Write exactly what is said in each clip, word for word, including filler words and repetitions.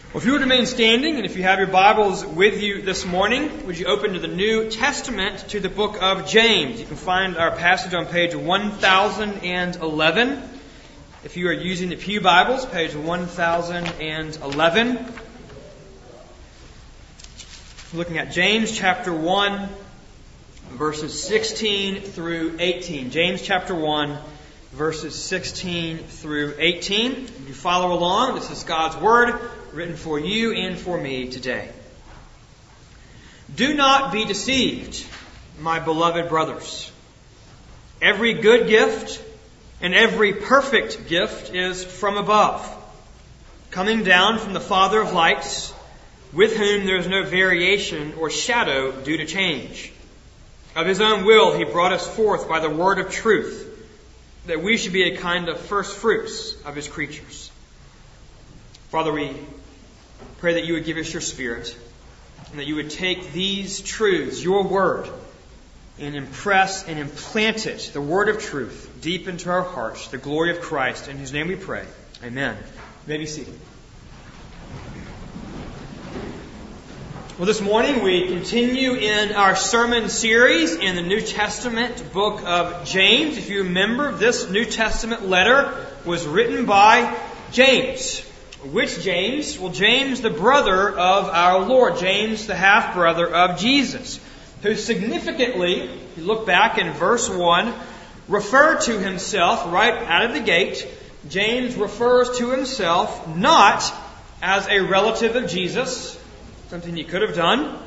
Well, if you would remain standing, and if you have your Bibles with you this morning, would you open to the New Testament, to the book of James? You can find our passage on page one thousand eleven. If you are using the Pew Bibles, page one thousand eleven. We're looking at James chapter one, verses sixteen through eighteen. James chapter one, verses sixteen through eighteen. If you follow along, this is God's Word, written for you and for me today. Do not be deceived, my beloved brothers. Every good gift and every perfect gift is from above, coming down from the Father of lights, with whom there is no variation or shadow due to change. Of His own will He brought us forth by the word of truth, that we should be a kind of first fruits of His creatures. Father, we pray that you would give us your Spirit, and that you would take these truths, your word, and impress and implant it, the word of truth, deep into our hearts, the glory of Christ, in whose name we pray. Amen. You may be seated. Well, this morning we continue in our sermon series in the New Testament book of James. If you remember, this New Testament letter was written by James. Which James? Well, James, the brother of our Lord. James, the half-brother of Jesus. Who significantly, if you look back in verse one, referred to himself right out of the gate. James refers to himself not as a relative of Jesus, something he could have done,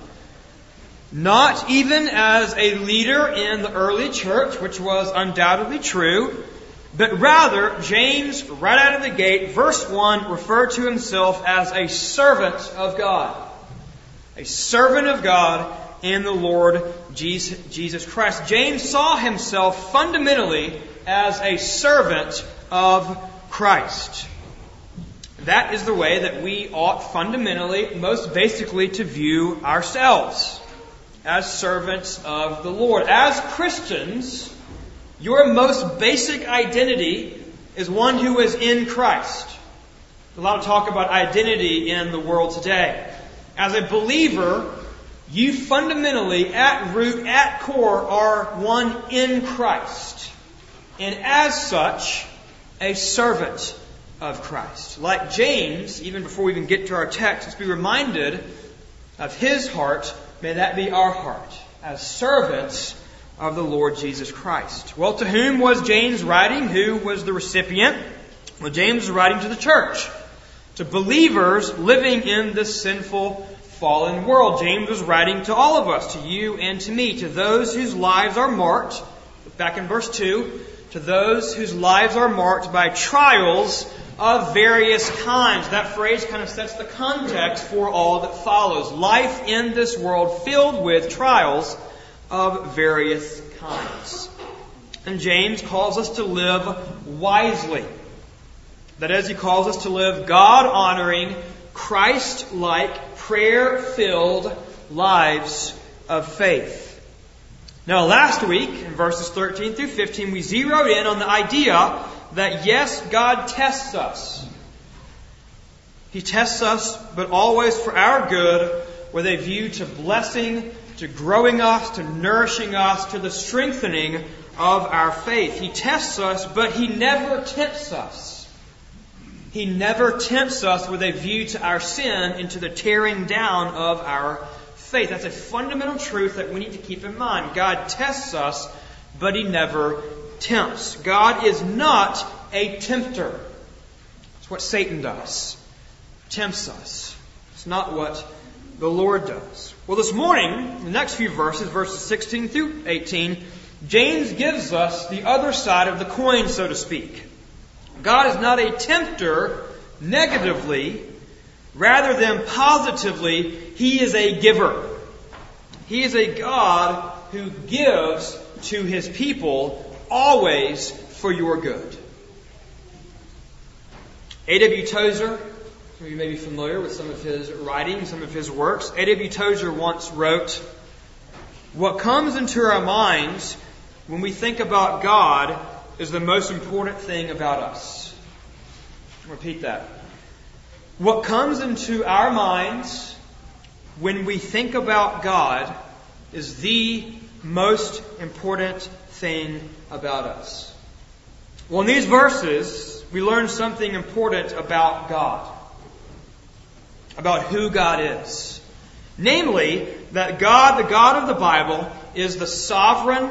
not even as a leader in the early church, which was undoubtedly true, but rather, James, right out of the gate, verse one, referred to himself as a servant of God. A servant of God in the Lord Jesus Christ. James saw himself fundamentally as a servant of Christ. That is the way that we ought fundamentally, most basically, to view ourselves. As servants of the Lord. As Christians, your most basic identity is one who is in Christ. A lot of talk about identity in the world today. As a believer, you fundamentally, at root, at core, are one in Christ. And as such, a servant of Christ. Like James, even before we even get to our text, let's be reminded of his heart. May that be our heart, as servants of the Lord Jesus Christ. Well, to whom was James writing? Who was the recipient? Well, James was writing to the church, to believers living in this sinful, fallen world. James was writing to all of us, to you and to me, to those whose lives are marked, back in verse two, to those whose lives are marked by trials of various kinds. That phrase kind of sets the context for all that follows. Life in this world filled with trials of various kinds. And James calls us to live wisely. That is, he calls us to live God-honoring, Christ-like, prayer-filled lives of faith. Now, last week, in verses thirteen through fifteen, we zeroed in on the idea that, yes, God tests us. He tests us, but always for our good, with a view to blessing, to growing us, to nourishing us, to the strengthening of our faith. He tests us, but He never tempts us. He never tempts us with a view to our sin and to the tearing down of our faith. That's a fundamental truth that we need to keep in mind. God tests us, but He never tempts. God is not a tempter. It's what Satan does. Tempts us. It's not what the Lord does. Well, this morning, the next few verses, verses sixteen through eighteen, James gives us the other side of the coin, so to speak. God is not a tempter negatively, rather than positively. He is a giver. He is a God who gives to His people always for your good. A W Tozer, some of you may be familiar with some of his writings, some of his works. A W Tozer once wrote, "What comes into our minds when we think about God is the most important thing about us." I'll repeat that. What comes into our minds when we think about God is the most important thing about us. Well, in these verses, we learn something important about God, about who God is. Namely, that God, the God of the Bible, is the sovereign,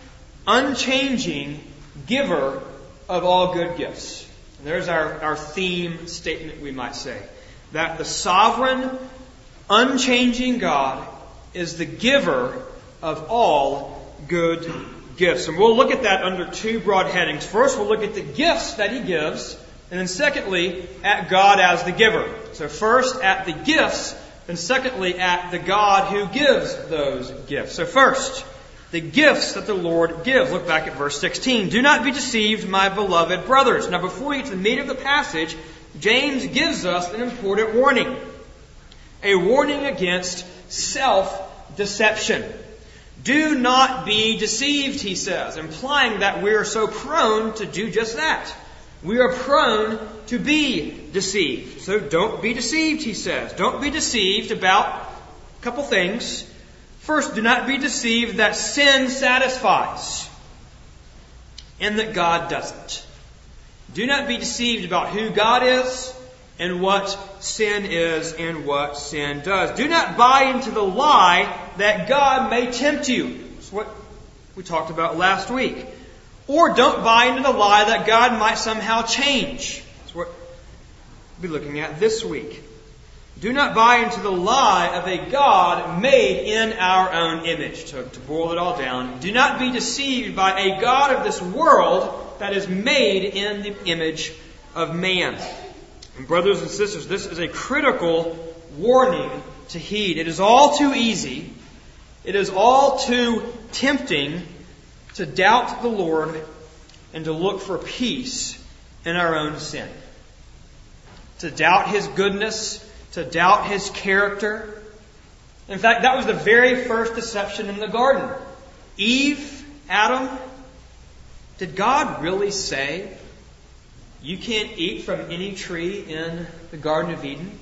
unchanging giver of all good gifts. And there's our, our theme statement, we might say. That the sovereign, unchanging God is the giver of all good gifts. And we'll look at that under two broad headings. First, we'll look at the gifts that He gives. And then secondly, at God as the giver. So first, at the gifts. And secondly, at the God who gives those gifts. So first, the gifts that the Lord gives. Look back at verse sixteen. Do not be deceived, my beloved brothers. Now, before we get to the meat of the passage, James gives us an important warning. A warning against self-deception. Do not be deceived, he says, implying that we are so prone to do just that. We are prone to be deceived. So don't be deceived, he says. Don't be deceived about a couple things. First, do not be deceived that sin satisfies and that God doesn't. Do not be deceived about who God is and what sin is and what sin does. Do not buy into the lie that God may tempt you. That's what we talked about last week. Or don't buy into the lie that God might somehow change. That's what we'll be looking at this week. Do not buy into the lie of a God made in our own image. To, to boil it all down, do not be deceived by a God of this world that is made in the image of man. And brothers and sisters, this is a critical warning to heed. It is all too easy. It is all too tempting to doubt the Lord and to look for peace in our own sin. To doubt His goodness, to doubt His character. In fact, that was the very first deception in the garden. Eve, Adam, did God really say, you can't eat from any tree in the Garden of Eden?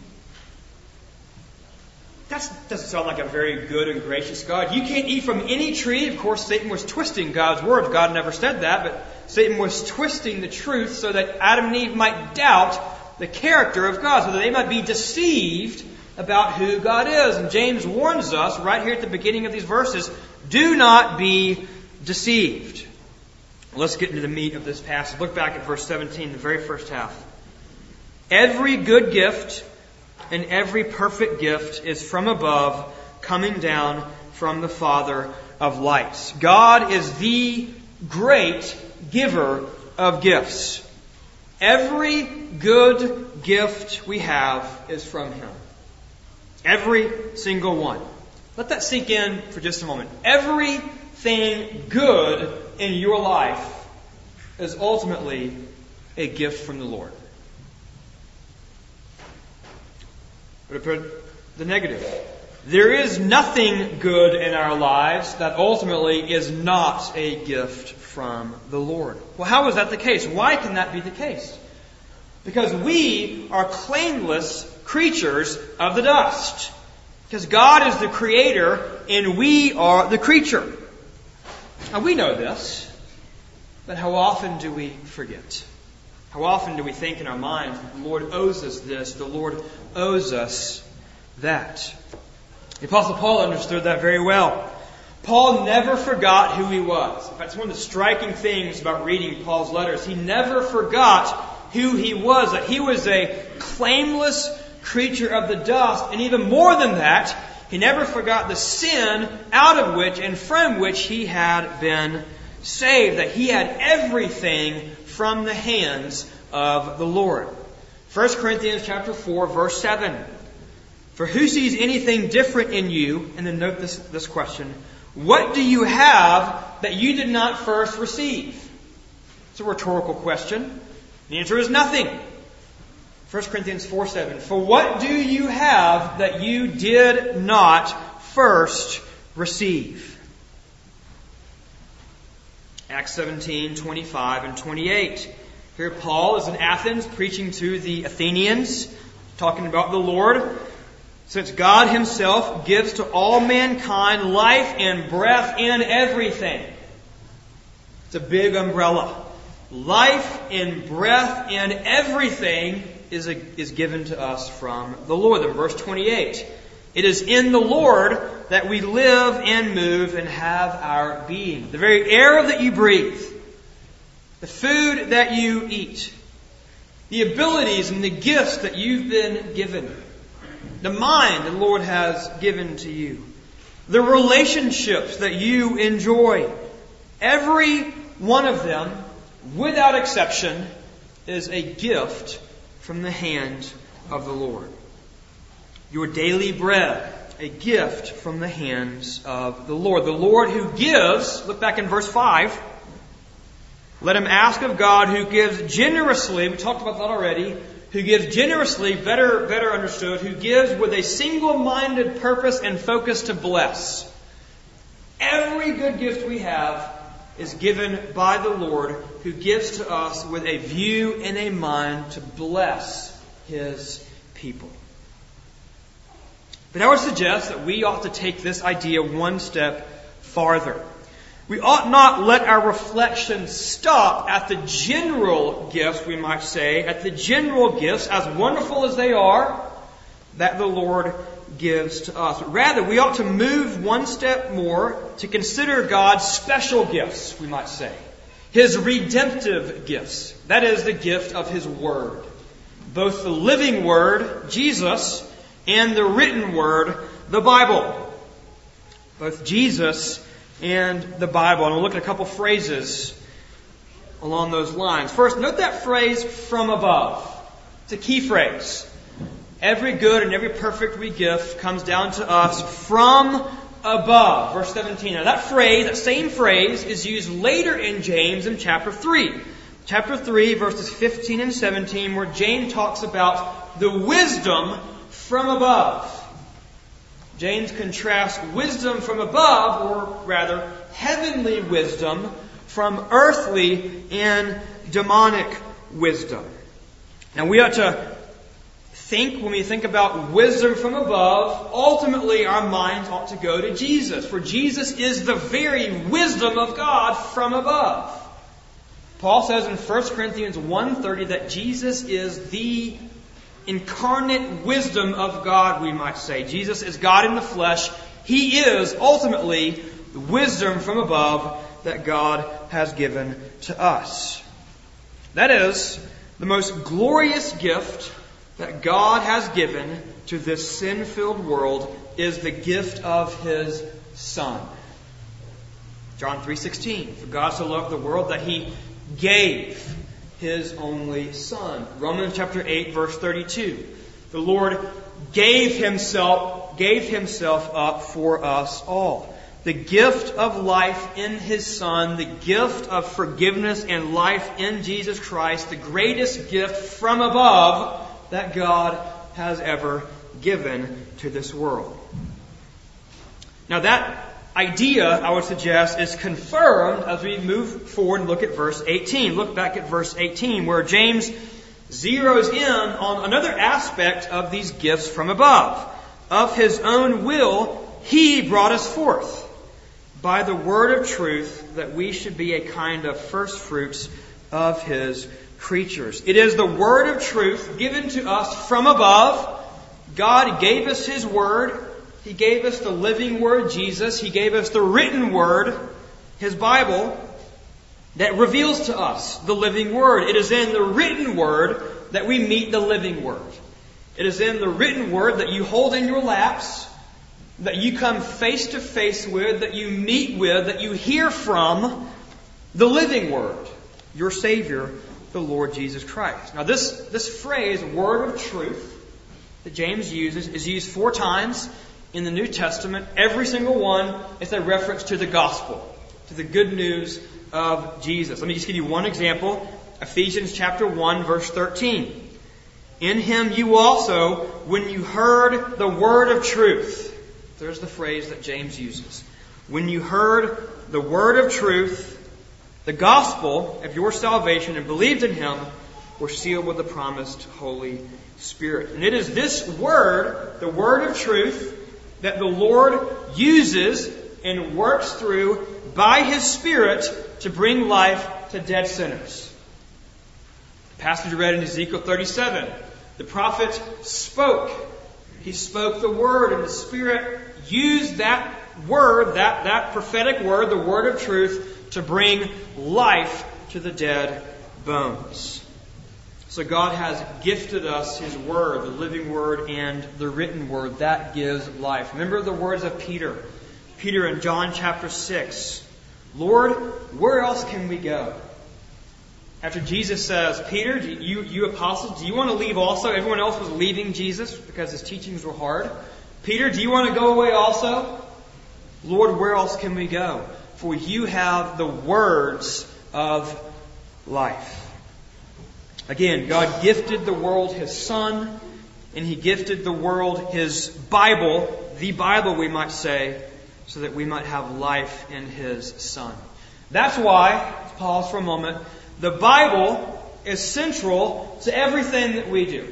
That doesn't sound like a very good and gracious God. You can't eat from any tree. Of course, Satan was twisting God's words. God never said that, but Satan was twisting the truth so that Adam and Eve might doubt the character of God, so that they might be deceived about who God is. And James warns us right here at the beginning of these verses, do not be deceived. Let's get into the meat of this passage. Look back at verse seventeen, the very first half. Every good gift and every perfect gift is from above, coming down from the Father of lights. God is the great giver of gifts. Every good gift we have is from Him. Every single one. Let that sink in for just a moment. Everything good in your life is ultimately a gift from the Lord. But the negative. There is nothing good in our lives that ultimately is not a gift from the Lord. Well, how is that the case? Why can that be the case? Because we are claimless creatures of the dust. Because God is the creator and we are the creature. Now we know this, but how often do we forget? How often do we think in our minds, the Lord owes us this, the Lord owes us that? The Apostle Paul understood that very well. Paul never forgot who he was. In fact, it's one of the striking things about reading Paul's letters. He never forgot who he was, that he was a claimless creature of the dust. And even more than that, he never forgot the sin out of which and from which he had been saved, that he had everything from the hands of the Lord. First Corinthians chapter four, verse seven. For who sees anything different in you? And then note this, this question. What do you have that you did not first receive? It's a rhetorical question. The answer is nothing. First Corinthians four seven. For what do you have that you did not first receive? Acts seventeen, twenty-five and twenty-eight. Here Paul is in Athens preaching to the Athenians. talking about the Lord, since God Himself gives to all mankind life and breath and everything. It's a big umbrella. Life and breath and everything is, a, is given to us from the Lord. In verse twenty-eight, it is in the Lord that we live and move and have our being. The very air that you breathe, the food that you eat, the abilities and the gifts that you've been given, the mind the Lord has given to you, the relationships that you enjoy, every one of them, without exception, is a gift from the hand of the Lord. Your daily bread, a gift from the hands of the Lord. The Lord who gives, look back in verse five, let him ask of God who gives generously, we talked about that already, who gives generously, better, better understood, who gives with a single-minded purpose and focus to bless. Every good gift we have is given by the Lord, who gives to us with a view and a mind to bless His people. But I would suggest that we ought to take this idea one step farther. We ought not let our reflection stop at the general gifts, we might say, at the general gifts, as wonderful as they are, that the Lord gives to us. Rather, we ought to move one step more to consider God's special gifts, we might say. His redemptive gifts. That is the gift of His Word. Both the living Word, Jesus, and the written Word, the Bible. Both Jesus and the Bible. And we'll look at a couple phrases along those lines. First, note that phrase, from above. It's a key phrase. Every good and every perfect we gift comes down to us from above. Verse seventeen. Now that phrase, that same phrase, is used later in James in chapter three. Chapter three, verses fifteen and seventeen, where James talks about the wisdom from above. James contrasts wisdom from above, or rather, heavenly wisdom, from earthly and demonic wisdom. Now we ought to think, when we think about wisdom from above, ultimately our minds ought to go to Jesus. For Jesus is the very wisdom of God from above. Paul says in First Corinthians one thirty that Jesus is the incarnate wisdom of God, we might say. Jesus is God in the flesh. He is ultimately the wisdom from above that God has given to us. That is the most glorious gift that God has given to this sin-filled world, is the gift of His Son. John three sixteen. For God so loved the world that He gave His only Son. Romans chapter eight, verse thirty-two. The Lord gave Himself, gave Himself up for us all. The gift of life in His Son, the gift of forgiveness and life in Jesus Christ, the greatest gift from above that God has ever given to this world. Now that idea, I would suggest, is confirmed as we move forward and look at verse eighteen. Look back at verse eighteen, where James zeroes in on another aspect of these gifts from above. Of His own will, He brought us forth by the word of truth, that we should be a kind of first fruits of His creatures. It is the word of truth given to us from above. God gave us His word. He gave us the living Word, Jesus. He gave us the written Word, His Bible, that reveals to us the living Word. It is in the written Word that we meet the living Word. It is in the written Word that you hold in your laps, that you come face to face with, that you meet with, that you hear from the living Word, your Savior, the Lord Jesus Christ. Now this, this phrase, word of truth, that James uses, is used four times in the New Testament. Every single one is a reference to the gospel, to the good news of Jesus. Let me just give you one example. Ephesians chapter one, verse thirteen. In Him you also, when you heard the word of truth. There's the phrase that James uses. When you heard the word of truth, the gospel of your salvation, and believed in Him, were sealed with the promised Holy Spirit. And it is this word, the word of truth, that the Lord uses and works through by His Spirit to bring life to dead sinners. The passage read in Ezekiel thirty-seven. The prophet spoke. He spoke the word, and the Spirit used that word, that, that prophetic word, the word of truth, to bring life to the dead bones. So God has gifted us His Word, the living Word and the written Word. That gives life. Remember the words of Peter. Peter in John chapter six. Lord, where else can we go? After Jesus says, Peter, do you, you apostles, do you want to leave also? Everyone else was leaving Jesus because His teachings were hard. Peter, do you want to go away also? Lord, where else can we go? For you have the words of life. Again, God gifted the world His Son, and He gifted the world His Bible, the Bible we might say, so that we might have life in His Son. That's why, let's pause for a moment, the Bible is central to everything that we do.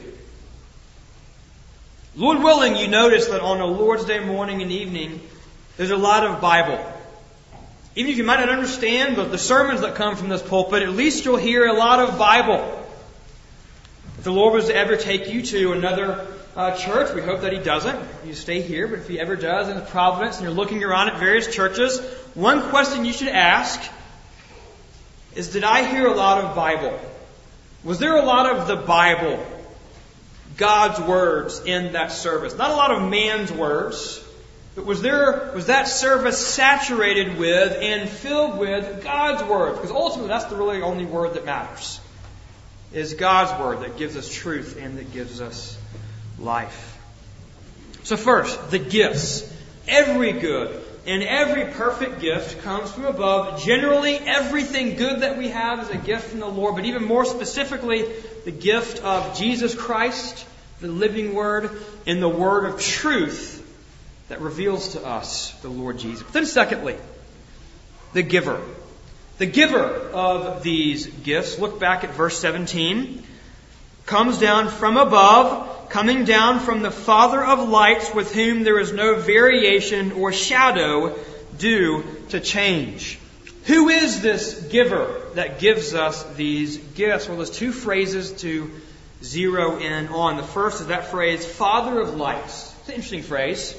Lord willing, you notice that on a Lord's Day morning and evening, there's a lot of Bible. Even if you might not understand the, the sermons that come from this pulpit, at least you'll hear a lot of Bible. If the Lord was to ever take you to another uh, church, we hope that He doesn't. You stay here, but if He ever does in His providence and you're looking around at various churches, one question you should ask is, did I hear a lot of Bible? Was there a lot of the Bible, God's words, in that service? Not a lot of man's words, but was there was that service saturated with and filled with God's word? Because ultimately that's the really only word that matters. Is God's word that gives us truth and that gives us life. So first, the gifts. Every good and every perfect gift comes from above. Generally, everything good that we have is a gift from the Lord, but even more specifically, the gift of Jesus Christ, the living Word, and the Word of truth that reveals to us the Lord Jesus. But then secondly, the giver. The giver of these gifts, look back at verse seventeen, comes down from above, coming down from the Father of lights, with whom there is no variation or shadow due to change. Who is this giver that gives us these gifts? Well, there's two phrases to zero in on. The first is that phrase, Father of lights. It's an interesting phrase.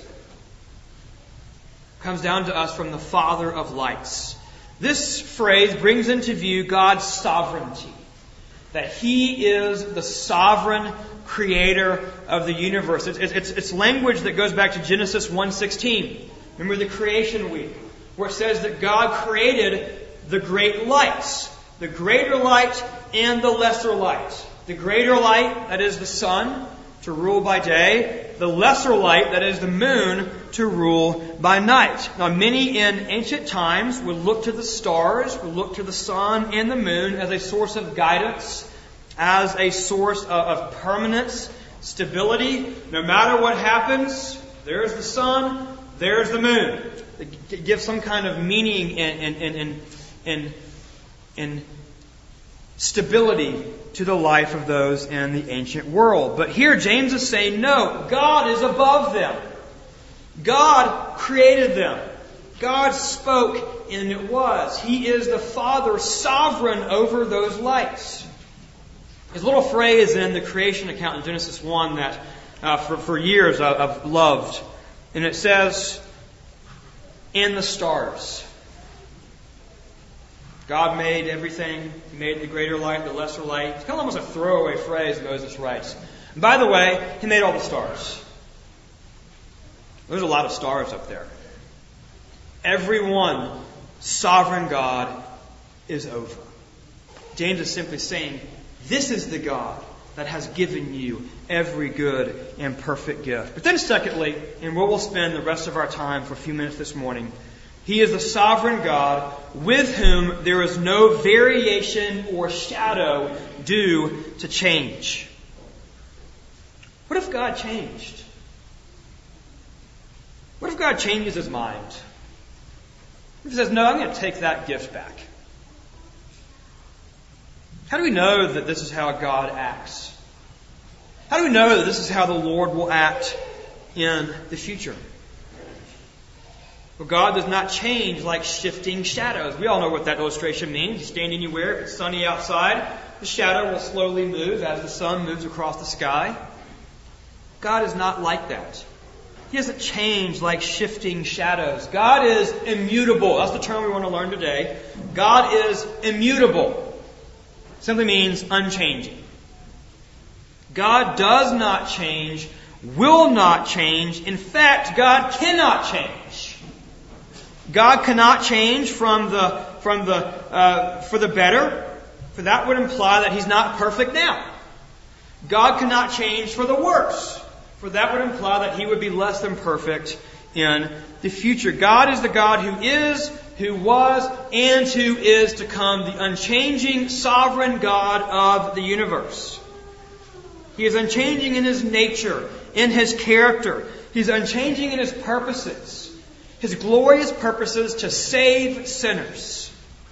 Comes down to us from the Father of lights. This phrase brings into view God's sovereignty. That He is the sovereign creator of the universe. It's, it's, it's language that goes back to Genesis one sixteen. Remember the creation week, where it says that God created the great lights. The greater light and the lesser light. The greater light, that is the sun, to rule by day. The lesser light, that is the moon, to rule by night. Now, many in ancient times would look to the stars, would look to the sun and the moon as a source of guidance, as a source of, of permanence, stability. No matter what happens, there's the sun, there's the moon. It gives some kind of meaning and, and, and, and, and stability to the life of those in the ancient world. But here James is saying, no, God is above them. God created them. God spoke and it was. He is the Father, sovereign over those lights. There's a little phrase in the creation account in Genesis one that uh, for, for years I, I've loved. And it says, "And the stars." God made everything. He made the greater light, the lesser light. It's kind of almost a throwaway phrase Moses writes. And by the way, He made all the stars. There's a lot of stars up there. Every one, sovereign God is over. James is simply saying, this is the God that has given you every good and perfect gift. But then secondly, and where we'll spend the rest of our time for a few minutes this morning, He is the sovereign God with whom there is no variation or shadow due to change. What if God changed? What if God changes His mind? If He says, no, I'm going to take that gift back. How do we know that this is how God acts? How do we know that this is how the Lord will act in the future? Well, God does not change like shifting shadows. We all know what that illustration means. You stand anywhere, if it's sunny outside, the shadow will slowly move as the sun moves across the sky. God is not like that. He doesn't change like shifting shadows. God is immutable. That's the term we want to learn today. God is immutable. Simply means unchanging. God does not change, will not change. In fact, God cannot change. God cannot change from the from the uh, for the better, for that would imply that He's not perfect now. God cannot change for the worse, for that would imply that He would be less than perfect in the future. God is the God who is, who was, and who is to come, the unchanging, sovereign God of the universe. He is unchanging in His nature, in His character. He's unchanging in His purposes. His glorious purposes to save sinners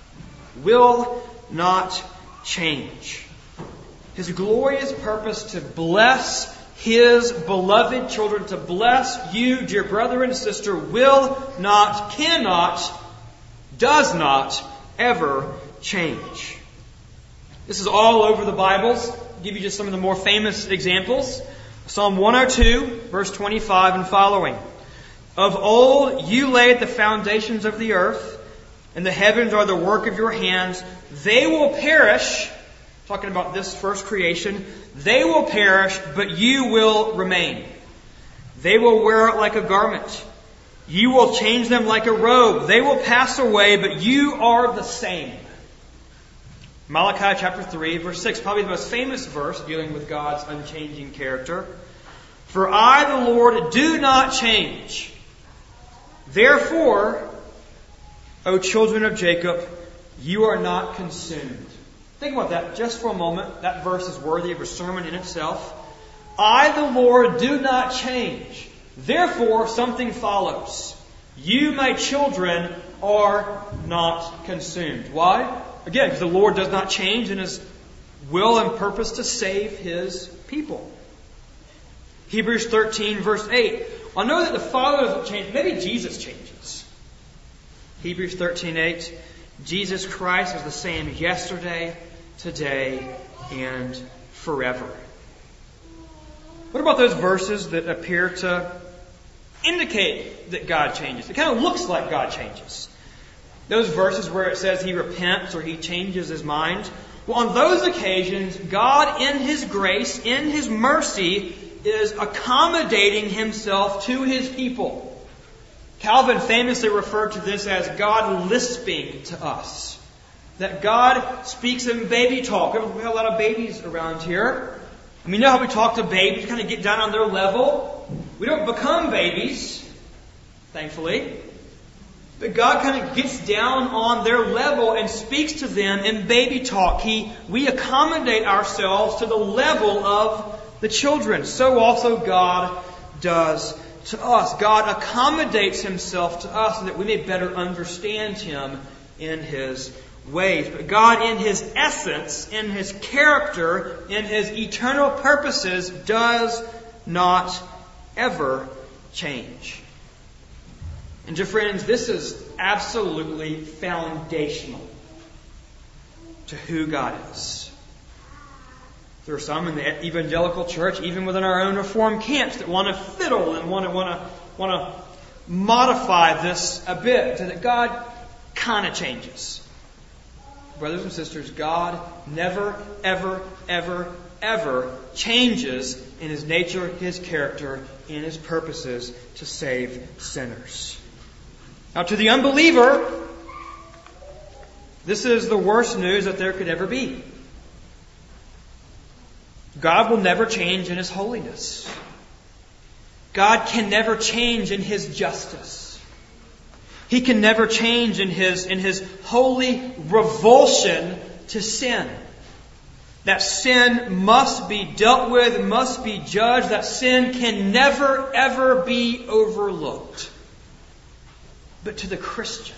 will not change. His glorious purpose to bless His beloved children, to bless you, dear brother and sister, will not, cannot, does not ever change. This is all over the Bibles. I'll give you just some of the more famous examples. Psalm one oh two, verse twenty-five and following. Of old you laid the foundations of the earth, and the heavens are the work of your hands. They will perish, talking about this first creation, they will perish, but you will remain. They will wear it like a garment. You will change them like a robe. They will pass away, but you are the same. Malachi chapter three, verse six, probably the most famous verse dealing with God's unchanging character. For I, the Lord, do not change. Therefore, O children of Jacob, you are not consumed. Think about that just for a moment. That verse is worthy of a sermon in itself. I, the Lord, do not change. Therefore, something follows. You, my children, are not consumed. Why? Again, because the Lord does not change in His will and purpose to save His people. Hebrews thirteen, verse eight. I know that the Father doesn't change. Maybe Jesus changes. Hebrews thirteen, eight. Jesus Christ is the same yesterday, today, and forever. What about those verses that appear to indicate that God changes? It kind of looks like God changes. Those verses where it says He repents or He changes His mind. Well, on those occasions, God in His grace, in His mercy, is accommodating Himself to His people. Calvin famously referred to this as God lisping to us. That God speaks in baby talk. We have a lot of babies around here. I mean, you know how we talk to babies, kind of get down on their level? We don't become babies, thankfully. But God kind of gets down on their level and speaks to them in baby talk. He, we accommodate ourselves to the level of the children. So also God does to us. God accommodates Himself to us so that we may better understand Him in His ways. But God in His essence, in His character, in His eternal purposes does not ever change. And dear friends, this is absolutely foundational to who God is. There are some in the evangelical church, even within our own Reformed camps, that want to fiddle and want to want to want to modify this a bit, so that God kind of changes. Brothers and sisters, God never, ever, ever, ever changes in His nature, His character, in His purposes to save sinners. Now, to the unbeliever, this is the worst news that there could ever be. God will never change in His holiness. God can never change in His justice. He can never change in His, in His holy revulsion to sin. That sin must be dealt with, must be judged. That sin can never, ever be overlooked. But to the Christian,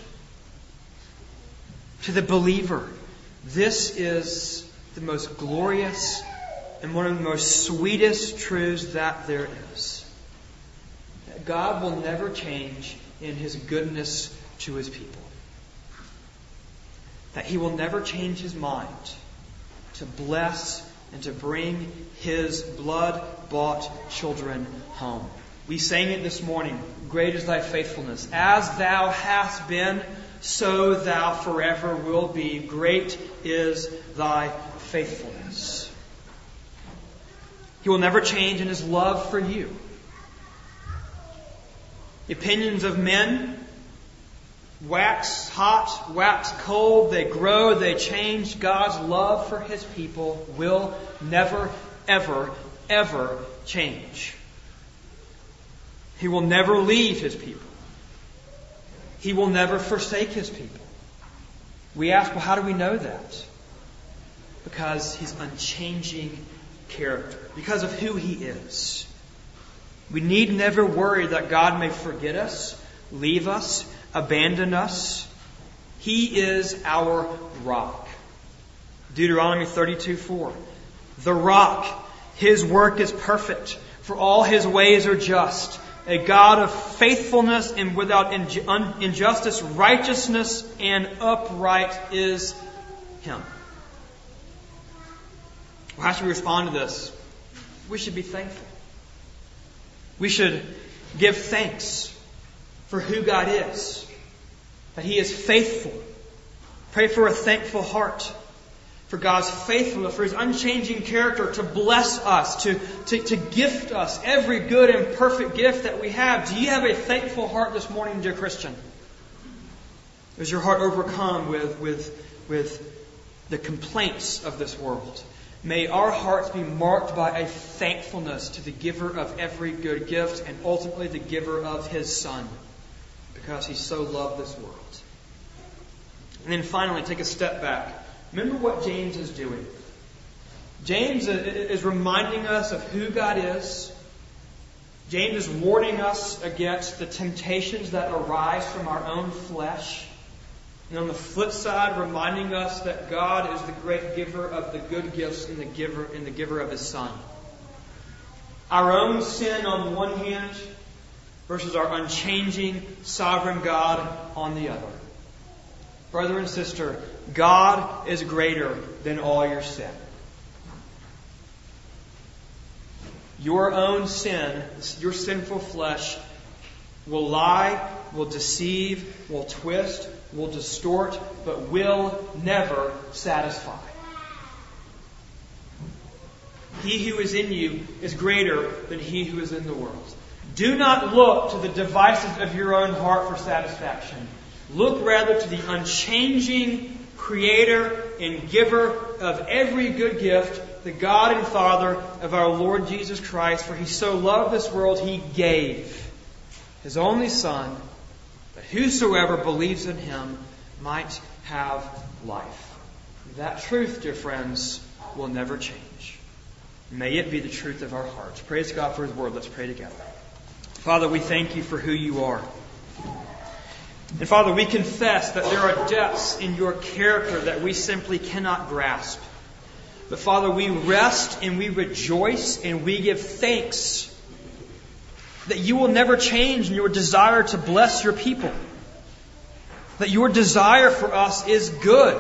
to the believer, this is the most glorious and one of the most sweetest truths that there is. That God will never change in His goodness to His people. That He will never change His mind to bless and to bring His blood-bought children home. We sang it this morning. Great is thy faithfulness. As thou hast been, so thou forever will be. Great is thy faithfulness. He will never change in His love for you. The opinions of men wax hot, wax cold, they grow, they change. God's love for His people will never, ever, ever change. He will never leave His people. He will never forsake His people. We ask, well, how do we know that? Because His unchanging character. Because of who He is. We need never worry that God may forget us, leave us, abandon us. He is our rock. Deuteronomy thirty-two four. The rock, His work is perfect, for all His ways are just. A God of faithfulness and without injustice, righteousness and upright is Him. Well, how should we respond to this? We should be thankful. We should give thanks for who God is. That He is faithful. Pray for a thankful heart. For God's faithfulness, for His unchanging character to bless us, to, to, to gift us every good and perfect gift that we have. Do you have a thankful heart this morning, dear Christian? Is your heart overcome with, with, with the complaints of this world? May our hearts be marked by a thankfulness to the giver of every good gift and ultimately the giver of His Son, because He so loved this world. And then finally, take a step back. Remember what James is doing. James is reminding us of who God is. James is warning us against the temptations that arise from our own flesh. And on the flip side, reminding us that God is the great giver of the good gifts and the giver and the giver of His Son. Our own sin on one hand versus our unchanging, sovereign God on the other. Brother and sister, God is greater than all your sin. Your own sin, your sinful flesh, will lie, will deceive, will twist, will distort, but will never satisfy. He who is in you is greater than he who is in the world. Do not look to the devices of your own heart for satisfaction. Look rather to the unchanging Creator and Giver of every good gift, the God and Father of our Lord Jesus Christ. For He so loved this world, He gave His only Son, that whosoever believes in Him might have life. That truth, dear friends, will never change. May it be the truth of our hearts. Praise God for His Word. Let's pray together. Father, we thank You for who You are. And Father, we confess that there are depths in Your character that we simply cannot grasp. But Father, we rest and we rejoice and we give thanks that You will never change in Your desire to bless Your people. That Your desire for us is good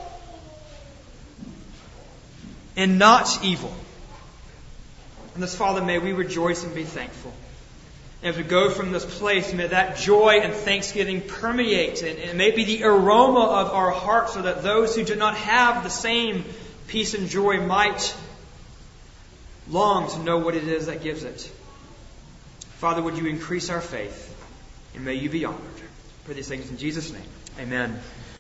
and not evil. And thus, Father, may we rejoice and be thankful. As we go from this place, may that joy and thanksgiving permeate, and it may be the aroma of our hearts, so that those who do not have the same peace and joy might long to know what it is that gives it. Father, would You increase our faith, and may You be honored. I pray these things in Jesus' name. Amen.